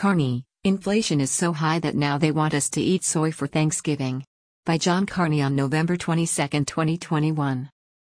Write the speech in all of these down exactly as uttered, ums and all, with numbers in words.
Carney, inflation is so high that now they want us to eat soy for Thanksgiving. By John Carney on November twenty-second, twenty twenty-one.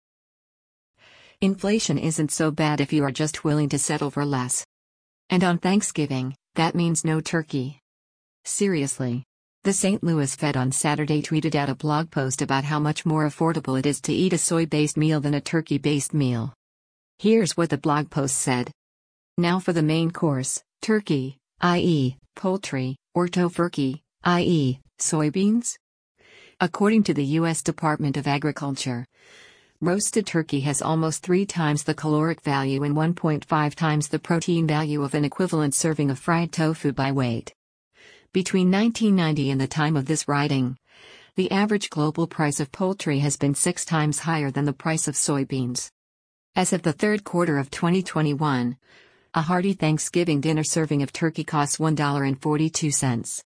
Inflation isn't so bad if you are just willing to settle for less. And on Thanksgiving, that means no turkey. Seriously. The Saint Louis Fed on Saturday tweeted out a blog post about how much more affordable it is to eat a soy-based meal than a turkey-based meal. Here's what the blog post said. Now for the main course, turkey, that is, poultry, or tofurkey, that is, soybeans? According to the U S Department of Agriculture, roasted turkey has almost three times the caloric value and one point five times the protein value of an equivalent serving of fried tofu by weight. Between nineteen ninety and the time of this writing, the average global price of poultry has been six times higher than the price of soybeans. As of the third quarter of twenty twenty-one, a hearty Thanksgiving dinner serving of turkey costs one dollar and forty-two cents.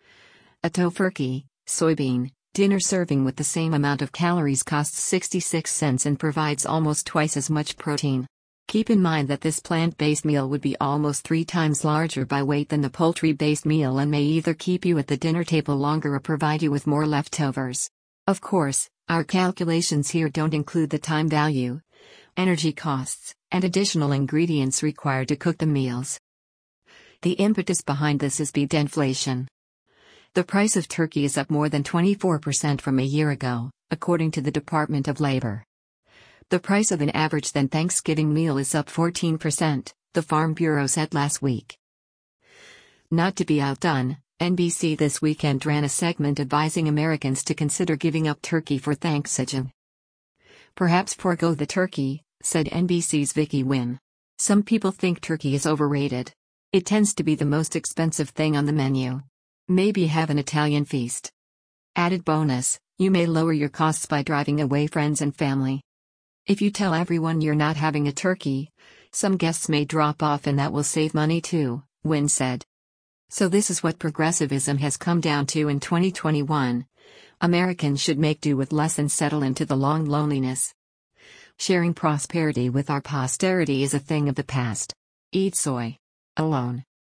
A tofurkey, soybean, dinner serving with the same amount of calories costs sixty-six cents and provides almost twice as much protein. Keep in mind that this plant-based meal would be almost three times larger by weight than the poultry-based meal and may either keep you at the dinner table longer or provide you with more leftovers. Of course, our calculations here don't include the time value, energy costs, and additional ingredients required to cook the meals. The impetus behind this is inflation. The price of turkey is up more than twenty-four percent from a year ago, according to the Department of Labor. The price of an average then Thanksgiving meal is up fourteen percent, the Farm Bureau said last week. Not to be outdone, N B C this weekend ran a segment advising Americans to consider giving up turkey for Thanksgiving. Perhaps forego the turkey, said N B C's Vicky Nguyen. Some people think turkey is overrated. It tends to be the most expensive thing on the menu. Maybe have an Italian feast. Added bonus, you may lower your costs by driving away friends and family. If you tell everyone you're not having a turkey, some guests may drop off and that will save money too, Nguyen said. So this is what progressivism has come down to in twenty twenty-one. Americans should make do with less and settle into the long loneliness. Sharing prosperity with our posterity is a thing of the past. Eat soy. Alone.